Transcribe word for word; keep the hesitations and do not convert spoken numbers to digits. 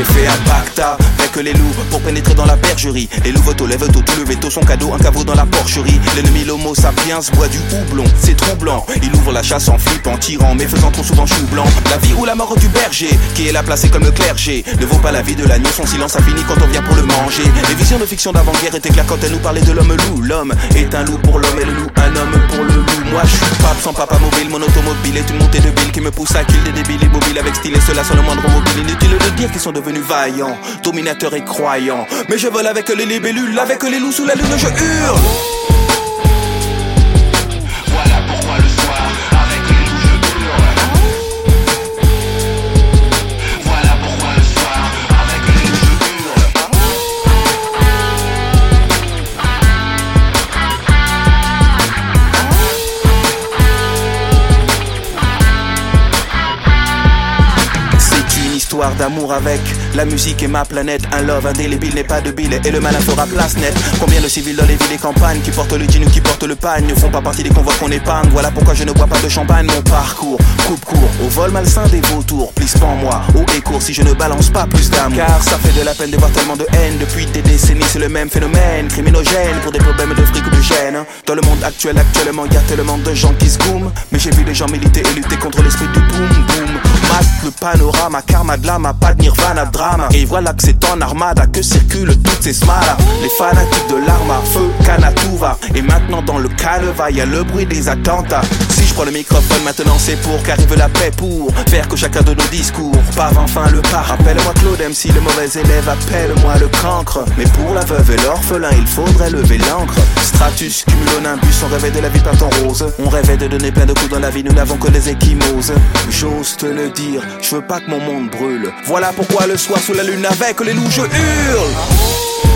j'ai fait un pacta avec les loups pour pénétrer dans la bergerie. Les loups veto, lève tôt, tout le veto, son cadeau, un caveau dans la porcherie. L'ennemi l'homo sapiens boit du houblon, c'est troublant. Il ouvre la chasse en flippant, tirant, mais faisant trop souvent chou blanc. La vie ou la mort du berger, qui est là placé comme le clergé, ne vaut pas la vie de l'agneau, son silence a fini quand on vient pour le manger. Les visions de fiction d'avant-guerre étaient claires quand elle nous parlait de l'homme loup. L'homme est un loup pour l'homme et le loup un homme pour le loup. Moi je suis pape sans papa mobile, mon automobile est une montée de billes qui me pousse à kill des débiles immobiles avec style et cela sans le moindre mobile. Inutile de dire qu'ils sont devenus vaillants, dominateurs et croyants. Mais je vole avec les libellules, avec les loups sous la lune je hurle. Voilà pourquoi le soir avec les loups je hurle. Voilà pourquoi le soir avec les loups je hurle. C'est une histoire d'amour avec la musique et ma planète. Un love indélébile n'est pas de billet et le malin fera place nette. Combien de civils dans les villes et campagnes qui portent le jean ou qui portent le pagne ne font pas partie des convois qu'on épargne. Voilà pourquoi je ne bois pas de champagne. Mon parcours coupe court au vol malsain des vautours. Plisse pas en moi, haut et court si je ne balance pas plus d'âme. Car ça fait de la peine de voir tellement de haine. Depuis des décennies c'est le même phénomène criminogène pour des problèmes de fric ou de gêne. Dans le monde actuel actuellement y a tellement de gens qui se goument. Mais j'ai vu des gens militer et lutter contre l'esprit du boom boom. Mat le panorama, karma de l'âme, pas de nirvana de drame. Et voilà que c'est en armada que circulent toutes ces smalas. Les fanatiques de l'arme à feu, canne à tout va. Et maintenant dans le canevas y'a le bruit des attentats. Si je prends le microphone maintenant c'est pour qu'arrive la paix, pour faire que chacun de nos discours pave enfin le pas. Rappelle-moi Claude M C, le mauvais élève, appelle-moi le cancre. Mais pour la veuve et l'orphelin il faudrait lever l'encre. Stratus, cumulonimbus, on rêvait de la vie peinte en rose. On rêvait de donner plein de coups dans la vie, nous n'avons que des échymoses. J'ose te le dire, je veux pas que mon monde brûle. Voilà pourquoi le soir sous la lune avec les loups je hurle.